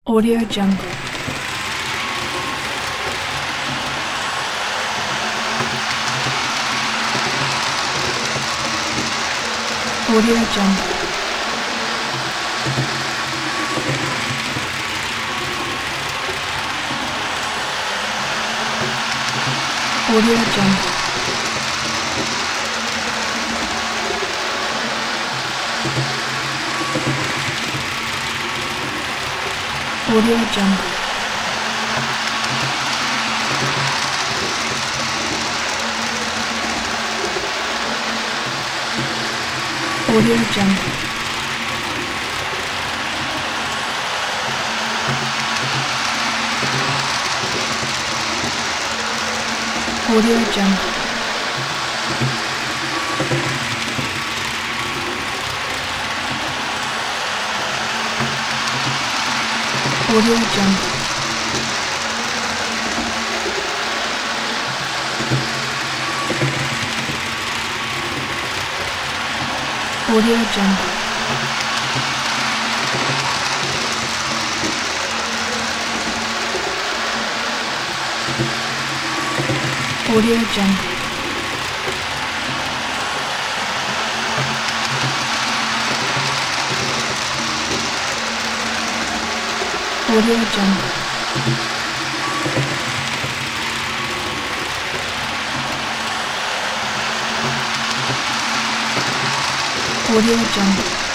Audio Jungle. Audio Jungle. Audio Jungle. Audio Jungle. Audio Jungle. Audio Jungle. Audio Jungle. Audio Jungle. Audio Jungle. Audio Jungle. Audio Jungle.